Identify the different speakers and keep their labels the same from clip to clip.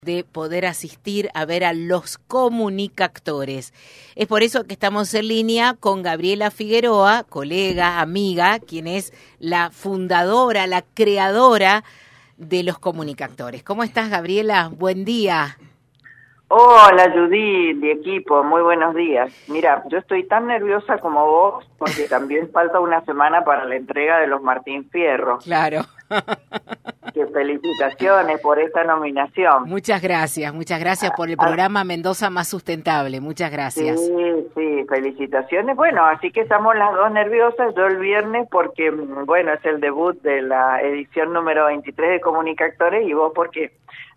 Speaker 1: de poder asistir a ver a los comunicactores. Es por eso que estamos en línea con Gabriela Figueroa, colega, amiga, quien es la fundadora, la creadora de los comunicactores. ¿Cómo estás, Gabriela? Buen día.
Speaker 2: Hola, Judith, de equipo, muy buenos días. Mira, yo estoy tan nerviosa como vos, porque también falta una semana para la entrega de los Martín Fierro.
Speaker 1: Claro.
Speaker 2: Que felicitaciones por esta nominación.
Speaker 1: Muchas gracias por el programa Mendoza Más Sustentable, muchas gracias.
Speaker 2: Sí, felicitaciones. Bueno, así que estamos las dos nerviosas, yo el viernes porque, bueno, es el debut de la edición número 23 de Comunicactores y vos porque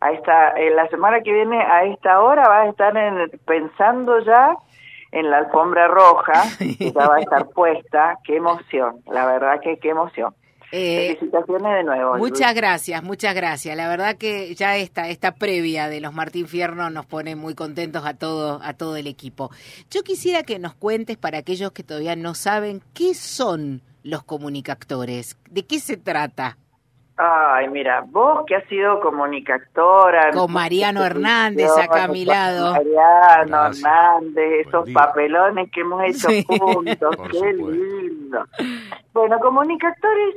Speaker 2: la semana que viene a esta hora vas a estar pensando ya en la alfombra roja, que ya va a estar puesta. Qué emoción, la verdad que qué emoción. Felicitaciones de nuevo.
Speaker 1: Muchas gracias. La verdad que ya esta previa de los Martín Fierro nos pone muy contentos a todo el equipo. Yo quisiera que nos cuentes, para aquellos que todavía no saben, ¿qué son los comunicactores? ¿De qué se trata?
Speaker 2: Ay, mira, vos que has sido comunicactora.
Speaker 1: Con Mariano Hernández acá a mi lado.
Speaker 2: Mariano Hernández, esos papelones que hemos hecho juntos, qué lindo. Bueno, Comunicactores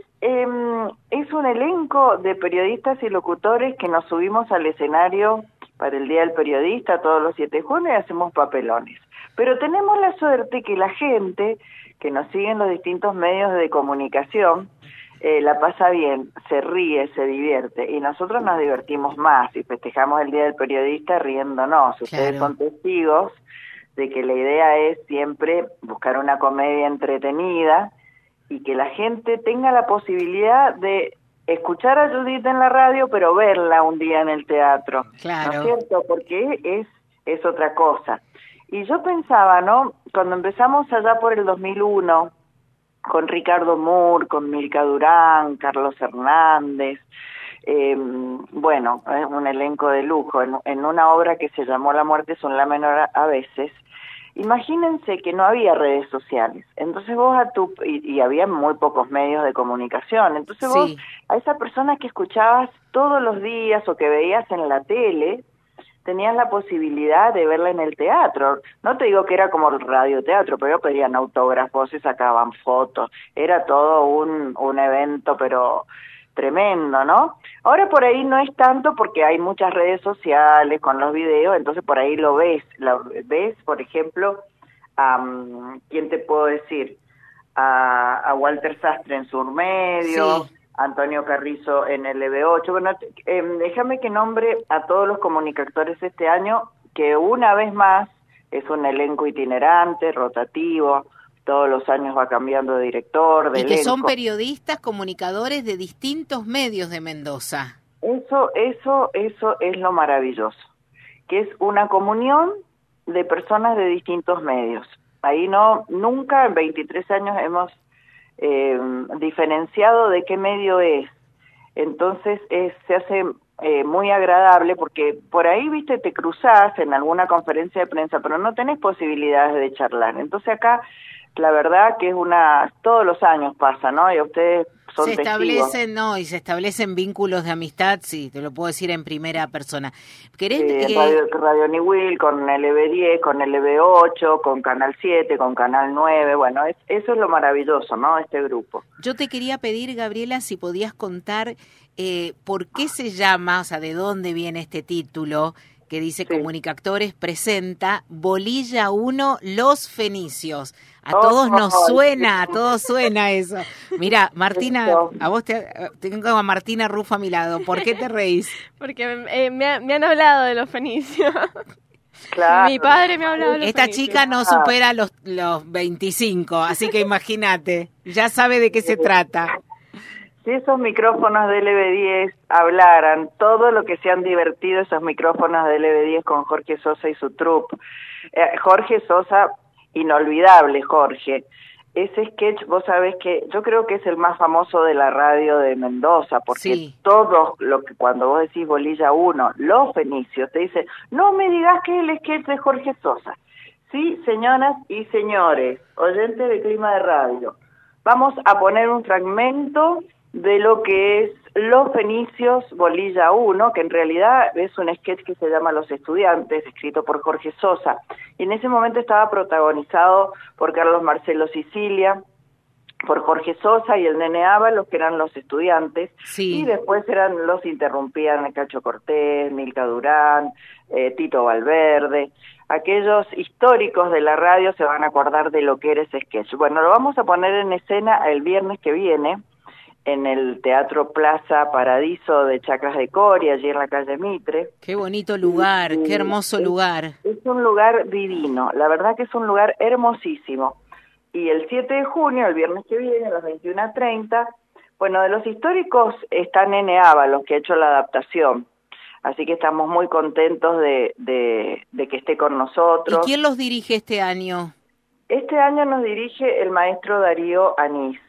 Speaker 2: es un elenco de periodistas y locutores que nos subimos al escenario para el Día del Periodista todos los 7 de junio y hacemos papelones. Pero tenemos la suerte que la gente que nos sigue en los distintos medios de comunicación la pasa bien, se ríe, se divierte, y nosotros nos divertimos más y festejamos el Día del Periodista riéndonos. Ustedes son testigos de que la idea es siempre buscar una comedia entretenida y que la gente tenga la posibilidad de escuchar a Judith en la radio, pero verla un día en el teatro.
Speaker 1: Claro.
Speaker 2: ¿No es cierto? Porque es otra cosa. Y yo pensaba, ¿no? Cuando empezamos allá por el 2001, con Ricardo Moore, con Milka Durán, Carlos Hernández, bueno, es un elenco de lujo, en una obra que se llamó La muerte es un la menor a veces. Imagínense que no había redes sociales, entonces vos y había muy pocos medios de comunicación, entonces vos a esa persona que escuchabas todos los días o que veías en la tele, tenías la posibilidad de verla en el teatro. No te digo que era como el radioteatro, pero pedían autógrafos, se sacaban fotos, era todo un evento, pero tremendo, ¿no? Ahora por ahí no es tanto porque hay muchas redes sociales con los videos, entonces por ahí lo ves, por ejemplo, ¿quién te puedo decir? A Walter Sastre en Surmedio, sí. Antonio Carrizo en el LB8. Bueno, déjame que nombre a todos los comunicactores este año, que una vez más es un elenco itinerante, rotativo, todos los años va cambiando de director, de
Speaker 1: y
Speaker 2: elenco.
Speaker 1: Que son periodistas, comunicadores de distintos medios de Mendoza.
Speaker 2: Eso es lo maravilloso, que es una comunión de personas de distintos medios. Ahí nunca en 23 años hemos diferenciado de qué medio es. Entonces se hace muy agradable porque por ahí, viste, te cruzás en alguna conferencia de prensa, pero no tenés posibilidades de charlar. Entonces acá, la verdad que todos los años pasa, ¿no? Y ustedes son testigos.
Speaker 1: Se establecen vínculos de amistad, sí, te lo puedo decir en primera persona.
Speaker 2: ¿Querés Radio Niwil, con LB10, con LB8, con Canal 7, con Canal 9, bueno, eso es lo maravilloso, ¿no? Este grupo.
Speaker 1: Yo te quería pedir, Gabriela, si podías contar por qué se llama, o sea, de dónde viene este título que dice Comunicactores presenta Bolilla 1, Los Fenicios. A todos suena eso. Mira, Martina, a vos tengo a Martina Rufo a mi lado. ¿Por qué te reís?
Speaker 3: Porque me han hablado de los fenicios.
Speaker 2: Claro.
Speaker 3: Mi padre me ha hablado de los
Speaker 1: Esta
Speaker 3: fenicios.
Speaker 1: chica no supera los 25, así que imagínate, ya sabe de qué se trata.
Speaker 2: Si esos micrófonos de LB10 hablaran todo lo que se han divertido esos micrófonos de LB10 con Jorge Sosa y su troupe. Jorge Sosa, inolvidable Jorge. Ese sketch, vos sabés que yo creo que es el más famoso de la radio de Mendoza, porque cuando vos decís Bolilla 1, Los Fenicios, te dicen, no me digas que es el sketch de Jorge Sosa. Sí, señoras y señores, oyentes de Clima de Radio, vamos a poner un fragmento de lo que es Los Fenicios, Bolilla 1, que en realidad es un sketch que se llama Los Estudiantes, escrito por Jorge Sosa, y en ese momento estaba protagonizado por Carlos Marcelo Sicilia, por Jorge Sosa y el Nene Ábalos, que eran los estudiantes,
Speaker 1: sí.
Speaker 2: Y después los interrumpían Cacho Cortés, Milka Durán, Tito Valverde. Aquellos históricos de la radio se van a acordar de lo que era ese sketch. Bueno, lo vamos a poner en escena el viernes que viene, en el Teatro Plaza Paradiso de Chacras de Coria, allí en la calle Mitre.
Speaker 1: Qué bonito lugar, qué hermoso lugar.
Speaker 2: Es un lugar divino, la verdad que es un lugar hermosísimo. Y el 7 de junio, el viernes que viene, a las 21:30, bueno, de los históricos está Nene Ábalos, que ha hecho la adaptación. Así que estamos muy contentos de que esté con nosotros.
Speaker 1: ¿Y quién los dirige este año?
Speaker 2: Este año nos dirige el maestro Darío Anís,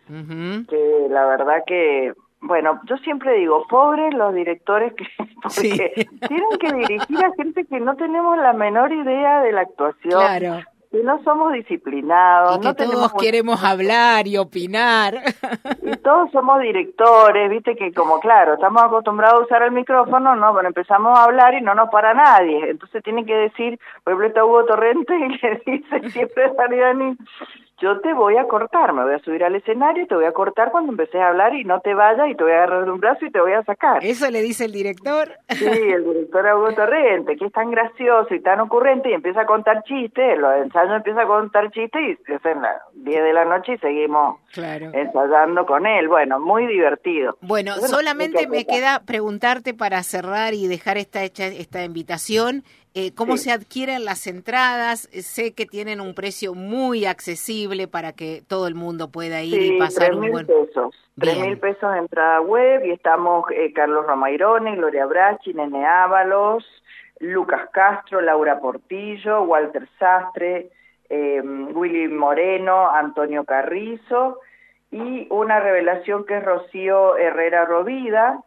Speaker 2: que la verdad que, bueno, yo siempre digo, pobres los directores porque tienen que dirigir a gente que no tenemos la menor idea de la actuación.
Speaker 1: Claro.
Speaker 2: Que no somos disciplinados.
Speaker 1: Y que
Speaker 2: no
Speaker 1: todos queremos hablar y opinar.
Speaker 2: Y todos somos directores, viste que como claro, estamos acostumbrados a usar el micrófono, ¿no? Bueno, empezamos a hablar y no nos para nadie. Entonces tienen que decir, por ejemplo, está Hugo Torrente y le dice siempre a Dariani, yo te voy a cortar, me voy a subir al escenario y te voy a cortar cuando empeces a hablar y no te vayas y te voy a agarrar de un brazo y te voy a sacar.
Speaker 1: ¿Eso le dice el director?
Speaker 2: Sí, el director Hugo Torrente, que es tan gracioso y tan ocurrente y empieza a contar chistes, los ensayos empieza a contar chistes y es en las 10 de la noche y seguimos ensayando con él. Bueno, muy divertido.
Speaker 1: Bueno, entonces, solamente me queda preguntarte para cerrar y dejar esta invitación. ¿Cómo se adquieren las entradas? Sé que tienen un precio muy accesible para que todo el mundo pueda ir y pasar un buen...
Speaker 2: 3.000 pesos de entrada web y estamos Carlos Romairone, Gloria Brachi, Nene Ábalos, Lucas Castro, Laura Portillo, Walter Sastre, Willy Moreno, Antonio Carrizo y una revelación que es Rocío Herrera Rovida,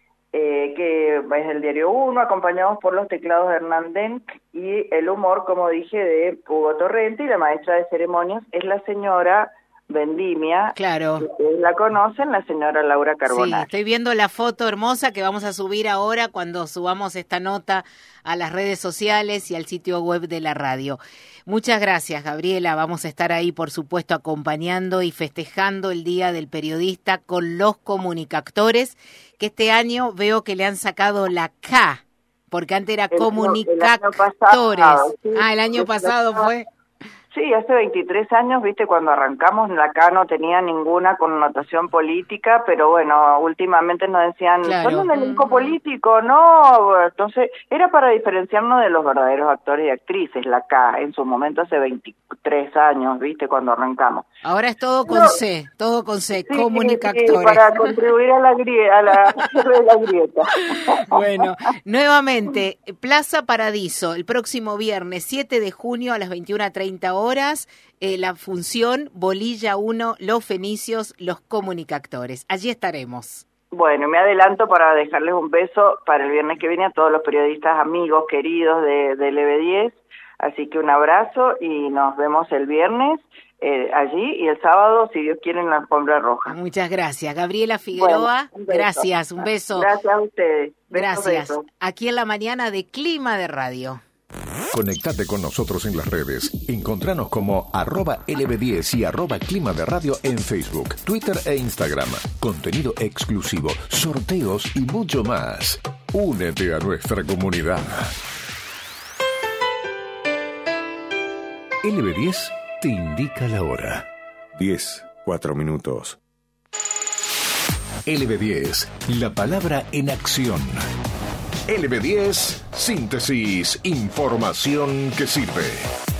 Speaker 2: que es del Diario 1, acompañados por los teclados de Hernán Denk y el humor, como dije, de Hugo Torrente, y la maestra de ceremonias es la señora Vendimia.
Speaker 1: Claro.
Speaker 2: Ustedes la conocen, la señora Laura Carbonell.
Speaker 1: Sí, estoy viendo la foto hermosa que vamos a subir ahora cuando subamos esta nota a las redes sociales y al sitio web de la radio. Muchas gracias, Gabriela. Vamos a estar ahí, por supuesto, acompañando y festejando el Día del Periodista con los comunicactores, que este año veo que le han sacado la K, porque antes era comunicactores. El año pasado fue...
Speaker 2: Sí, hace 23 años, viste, cuando arrancamos, la K no tenía ninguna connotación política, pero bueno, últimamente nos decían, ¿son un elenco político? No, entonces era para diferenciarnos de los verdaderos actores y actrices, la K, en su momento hace 23 años, viste, cuando arrancamos.
Speaker 1: Ahora es todo con C, comunicactores.
Speaker 2: Sí, para contribuir a la grieta.
Speaker 1: Bueno, nuevamente, Plaza Paradiso, el próximo viernes 7 de junio a las 21:30 horas, la función Bolilla 1, Los Fenicios, los comunicactores. Allí estaremos.
Speaker 2: Bueno, me adelanto para dejarles un beso para el viernes que viene a todos los periodistas amigos, queridos de LB10. Así que un abrazo y nos vemos el viernes allí y el sábado, si Dios quiere, en la alfombra roja.
Speaker 1: Muchas gracias. Gabriela Figueroa,
Speaker 2: bueno,
Speaker 1: gracias, un beso.
Speaker 2: Gracias a ustedes.
Speaker 1: Gracias. Aquí en la mañana de Clima de Radio.
Speaker 4: Conectate con nosotros en las redes. Encontranos como @LB10 y @Clima de Radio en Facebook, Twitter e Instagram. Contenido exclusivo, sorteos y mucho más. Únete a nuestra comunidad. LB10 te indica la hora. 10:04. LB10, la palabra en acción. LB10, síntesis, información que sirve.